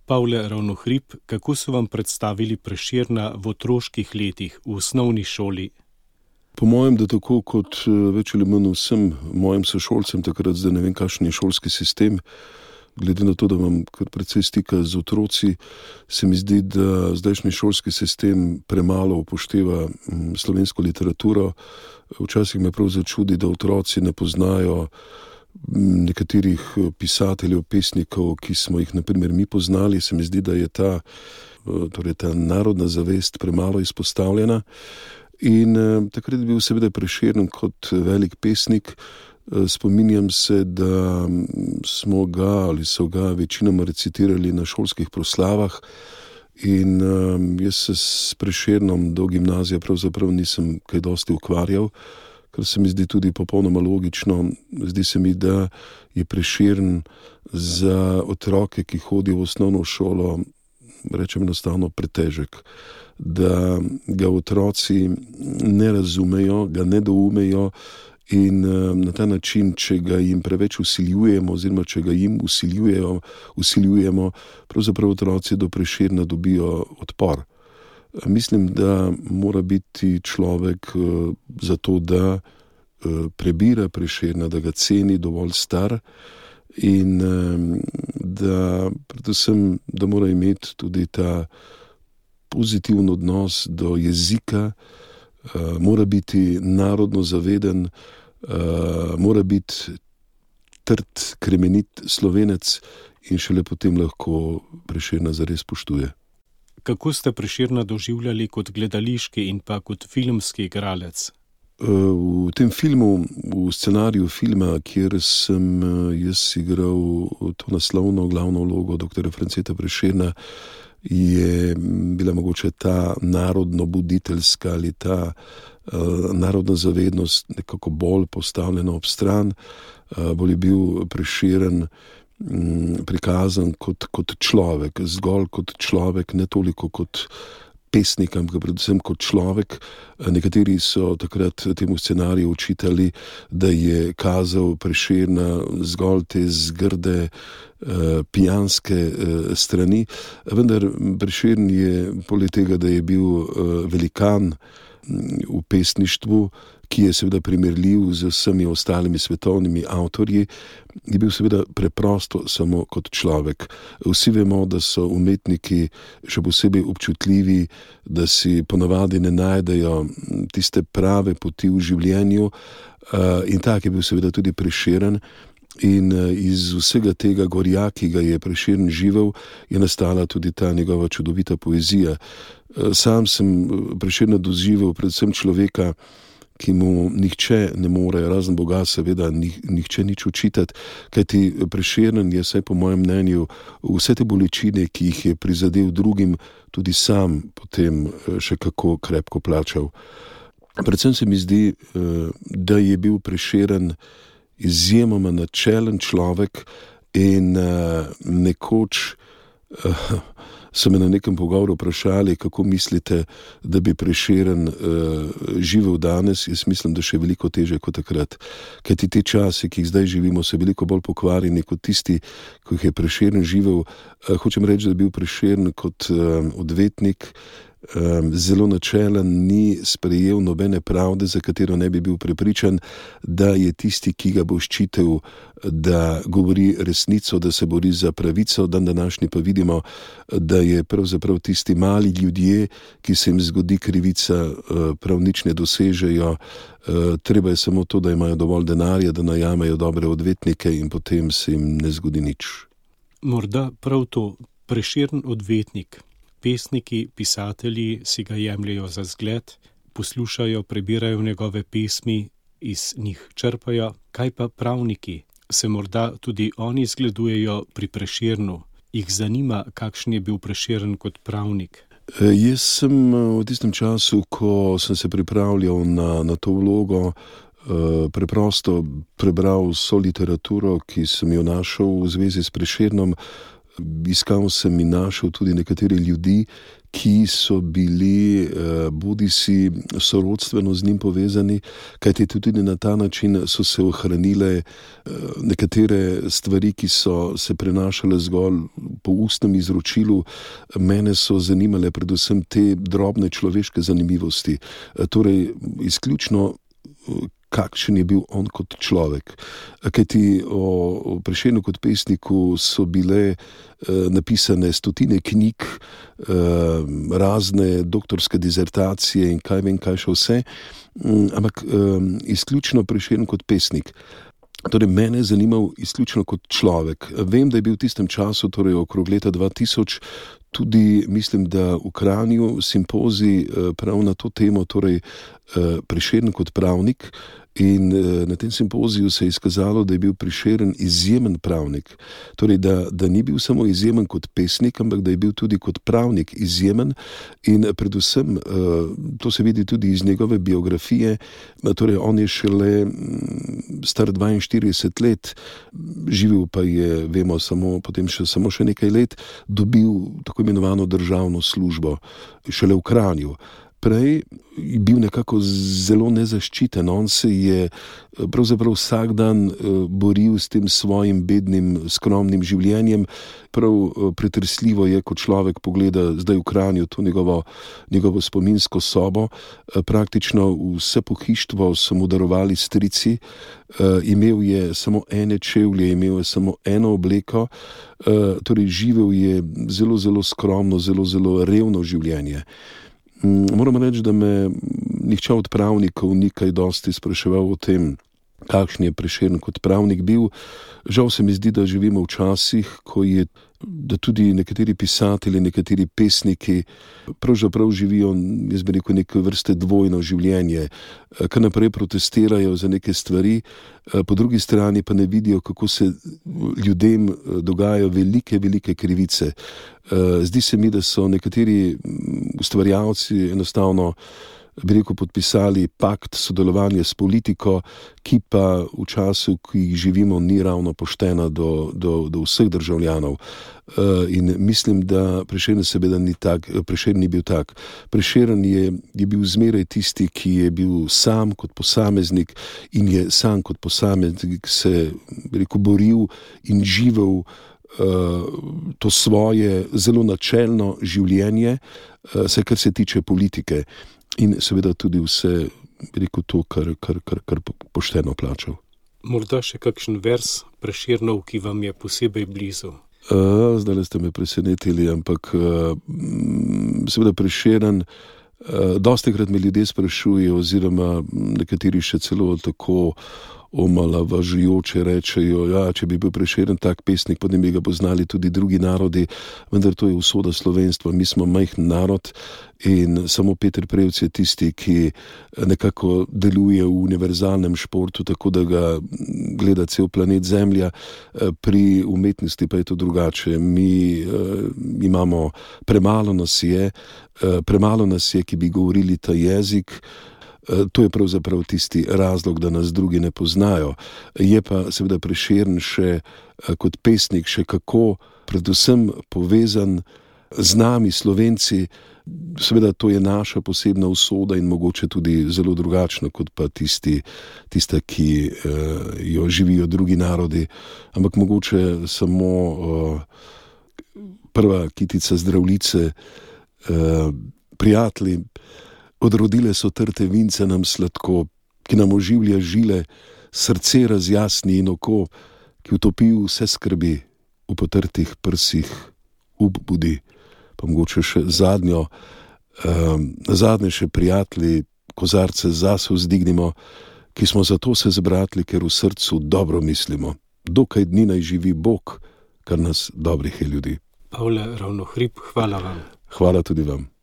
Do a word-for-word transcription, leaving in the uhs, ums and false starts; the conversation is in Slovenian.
Pavle Ravnohrib, kako so vam predstavili Prešerna v otroških letih, v osnovni šoli? Po mojem, da tako kot več ali manj vsem mojim sošolcem, takrat zdaj ne vem, kakšen je šolski sistem, glede na to, da imam kar precej stika z otroci, se mi zdi, da zdajšnji šolski sistem premalo upošteva slovensko literaturo. Včasih me prav začudi, da otroci ne poznajo nekaterih pisateljev, pesnikov, ki smo jih na primer mi poznali. Se mi zdi, da je ta, torej ta narodna zavest premalo izpostavljena. In eh, takrat je bil seveda Prešeren kot velik pesnik. Spominjam se, da smo ga ali so ga večinoma recitirali na šolskih proslavah in um, jaz se s Prešernom do gimnazije pravzaprav nisem kaj dosti ukvarjal, kar se mi zdi tudi popolnoma logično. Zdi se mi, da je Prešeren za otroke, ki hodijo v osnovno šolo, rečem enostavno pretežek, da ga otroci ne razumejo, ga ne doumejo. In na ta način, če ga jim preveč vsiljujemo, oziroma če ga jim vsiljujejo, vsiljujemo, pravzaprav otroci do Prešerna dobijo odpor. Mislim, da mora biti človek za to, da prebira Prešerna, da ga ceni, dovolj star in da predvsem, da mora imeti tudi ta pozitiven odnos do jezika, mora biti narodno zaveden, mora biti trd, kremenit Slovenec in šele potem lahko Prešerna zares spoštuje. Kako ste Prešerna doživljali kot gledališki in pa kot filmski igralec? V tem filmu, v scenariju filma, kjer sem jaz igral to naslovno glavno vlogo doktorja Franceta Prešerna, je bila mogoče ta narodno-buditeljska ali ta uh, narodna zavednost nekako bolj postavljena ob stran. Uh, bolj je bil Prešeren um, prikazan kot, kot človek, zgolj kot človek, ne toliko kot pesnik, ampak predvsem kot človek. Nekateri so takrat temu scenariju očitali, da je kazal Prešerna zgolj te zgrde uh, pijanske uh, strani, vendar Prešeren je poleg tega, da je bil uh, velikan v pesništvu, ki je seveda primerljiv z vsemi ostalimi svetovnimi avtorji, je bil seveda preprosto samo kot človek. Vsi vemo, da so umetniki še posebej občutljivi, da si ponavadi ne najdejo tiste prave poti v življenju, in tak je bil seveda tudi Prešeren. In iz vsega tega gorja, ki ga je Prešeren živel, je nastala tudi ta njegova čudovita poezija. Sam sem Prešerna doživel predvsem človeka, ki mu nihče ne more, razen Boga seveda, nihče nič očitati, kajti Prešeren je, vsaj po mojem mnenju, vse te bolečine, ki jih je prizadel drugim, tudi sam potem še kako krepko plačal. Predvsem se mi zdi, da je bil Prešeren izjemoma načelen človek in nekoč so me na nekem pogovoru vprašali, kako mislite, da bi Prešeren uh, živel danes. Jaz mislim, da še veliko teže kot takrat. Kajti te časi, ki jih zdaj živimo, so veliko bolj pokvarjeni kot tisti, ko jih je Prešeren živel. Uh, hočem reči, da je bil Prešeren kot uh, odvetnik zelo načelen, ni sprejel nobene pravde, za katero ne bi bil prepričan, da je tisti, ki ga bo ščitil, da govori resnico, da se bori za pravico. Dan današnji pa vidimo, da je pravzaprav tisti mali ljudje, ki se jim zgodi krivica, prav nič ne dosežejo. Treba je samo to, da imajo dovolj denarja, da najamejo dobre odvetnike in potem se jim ne zgodi nič. Morda prav to, Prešeren odvetnik. Pesniki, pisatelji si ga jemljajo za zgled, poslušajo, prebirajo njegove pesmi, iz njih črpajo. Kaj pa pravniki? Se morda tudi oni zgledujejo pri Prešernu? Jih zanima, kakšen je bil Prešeren kot pravnik? E, jaz sem v tistem času, ko sem se pripravljal na, na to vlogo, e, preprosto prebral vso literaturo, ki sem jo našel v zvezi s Prešernom. Iskal sem in našel tudi nekatere ljudi, ki so bili bodi si sorodstveno z njim povezani, kajti tudi na ta način so se ohranile nekatere stvari, ki so se prenašale zgolj po ustnem izročilu. Mene so zanimale predvsem te drobne človeške zanimivosti, torej izključno kakšen je bil on kot človek. Kajti o Prešernu kot pesniku so bile napisane stotine knjig, razne doktorske dizertacije in kaj vem kaj še vse, ampak izključno Prešern kot pesnik. Torej, mene je zanimal izključno kot človek. Vem, da je bil v tistem času, torej okrog leta dva tisoč, tudi, mislim, da v Kranju simpozij prav na to temo, torej Prešern kot pravnik, in na tem simpoziju se je izkazalo, da je bil Prešern izjemen pravnik. Torej, da, da ni bil samo izjemen kot pesnik, ampak da je bil tudi kot pravnik izjemen in predvsem, to se vidi tudi iz njegove biografije, torej on je šele star dvainštirideset let, živel pa je, vemo, samo, potem še, samo še nekaj let, dobil tako imenovano državno službo, šele v Kranju. Prej je bil nekako zelo nezaščiten, on se je pravzaprav vsak dan boril s tem svojim bednim, skromnim življenjem. Prav pretresljivo je, ko človek pogleda zdaj v Kranju to njegovo, njegovo spominsko sobo. Praktično vse pohištvo so mu darovali strici, imel je samo ene čevlje, imel je samo eno obleko, torej živel je zelo, zelo skromno, zelo, zelo revno življenje. Moram reči, da me nihče od pravnikov ni kaj dosti spraševal o tem, kakšen je Prešern kot pravnik bil. Žal se mi zdi, da živimo v časih, ko je, da tudi nekateri pisatelji, nekateri pesniki pravzaprav živijo, jaz bi rekel, neke vrste dvojno življenje, kar naprej protestirajo za neke stvari, po drugi strani pa ne vidijo, kako se ljudem dogajajo velike, velike krivice. Zdi se mi, da so nekateri ustvarjalci enostavno, bi rekel, podpisali pakt sodelovanja s politiko, ki pa v času, ki jih živimo, ni ravno poštena do, do, do vseh državljanov. In mislim, da Prešern seveda ni tak, Prešern ni bil tak. Prešern je, je bil zmeraj tisti, ki je bil sam kot posameznik in je sam kot posameznik se, bi rekel, boril in živel to svoje zelo načelno življenje, vse kar se tiče politike. In seveda tudi vse, bi rekel, to, kar, kar, kar, kar pošteno plačal. Morda še kakšen vers Prešernov, ki vam je posebej blizu? Uh, zdaj ste me presenetili, ampak uh, seveda Prešern, uh, dostikrat me ljudje sprašujejo, oziroma nekateri še celo tako omalavažujoče rečejo, ja, če bi bil Prešern tak pesnik, potem bi ga poznali tudi drugi narodi, vendar to je usoda slovenstva. Mi smo majhen narod in samo Peter Prevc je tisti, ki nekako deluje v univerzalnem športu, tako da ga gleda cel planet Zemlja. Pri umetnosti pa je to drugače. Mi uh, imamo, premalo nas je, uh, premalo nas je, ki bi govorili ta jezik. To je pravzaprav tisti razlog, da nas drugi ne poznajo. Je pa seveda Prešern še kot pesnik še kako predvsem povezan z nami, Slovenci. Seveda to je naša posebna usoda in mogoče tudi zelo drugačna kot pa tisti, tista, ki uh, jo živijo drugi narodi. Ampak mogoče samo uh, prva kitica Zdravljice, uh, prijatelji, odrodile so trte vince nam sladko, ki nam oživlja žile, srce razjasni in oko, ki utopi vse skrbi, v potrtih prsih up budi. Pa mogoče še zadnjo, um, zadnje še prijatelji, kozarce zase vzdignimo, ki smo zato se zbratli, ker v srcu dobro mislimo. Dokaj dni naj živi Bog, kar nas dobrih je ljudi. Pavle Ravnohrib, hvala vam. Hvala tudi vam.